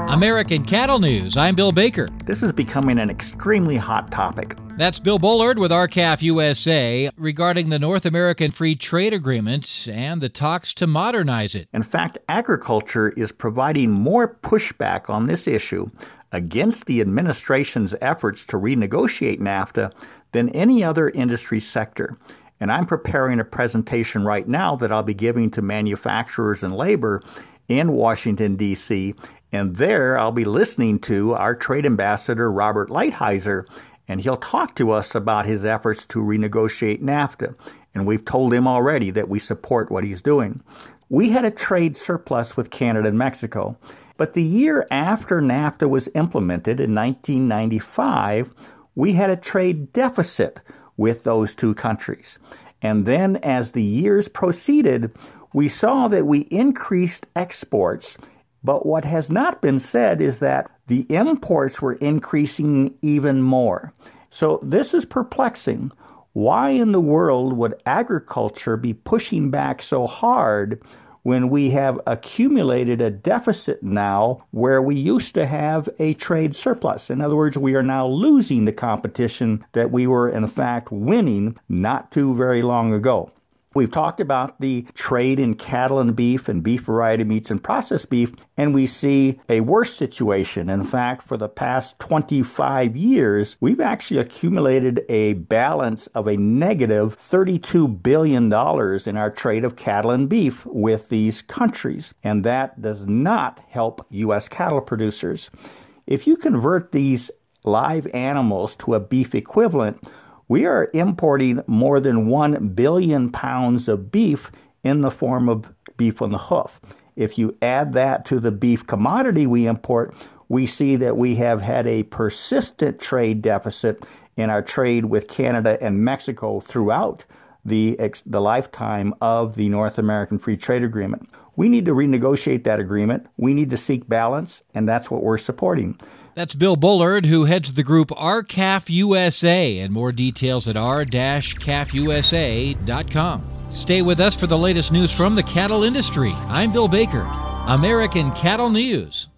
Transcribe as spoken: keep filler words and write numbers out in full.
American Cattle News. I'm Bill Baker. This is becoming an extremely hot topic. That's Bill Bullard with R C A F U S A regarding the North American Free Trade Agreement and the talks to modernize it. In fact, agriculture is providing more pushback on this issue against the administration's efforts to renegotiate NAFTA than any other industry sector. And I'm preparing a presentation right now that I'll be giving to manufacturers and labor in Washington, D C, and there I'll be listening to our trade ambassador, Robert Lighthizer, and he'll talk to us about his efforts to renegotiate NAFTA. And we've told him already that we support what he's doing. We had a trade surplus with Canada and Mexico, but the year after NAFTA was implemented in nineteen ninety-five, we had a trade deficit with those two countries. And then as the years proceeded, we saw that we increased exports. But what has not been said is that the imports were increasing even more. So this is perplexing. Why in the world would agriculture be pushing back so hard when we have accumulated a deficit now where we used to have a trade surplus? In other words, we are now losing the competition that we were in fact winning not too very long ago. We've talked about the trade in cattle and beef and beef variety meats and processed beef, and we see a worse situation. In fact, for the past twenty-five years, we've actually accumulated a balance of a negative thirty-two billion dollars in our trade of cattle and beef with these countries, and that does not help U S cattle producers. If you convert these live animals to a beef equivalent, we are importing more than one billion pounds of beef in the form of beef on the hoof. If you add that to the beef commodity we import, we see that we have had a persistent trade deficit in our trade with Canada and Mexico throughout the, the lifetime of the North American Free Trade Agreement. We need to renegotiate that agreement. We need to seek balance, and that's what we're supporting. That's Bill Bullard, who heads the group R C A F U S A, and more details at r dash C A F U S A dot com. Stay with us for the latest news from the cattle industry. I'm Bill Baker, American Cattle News.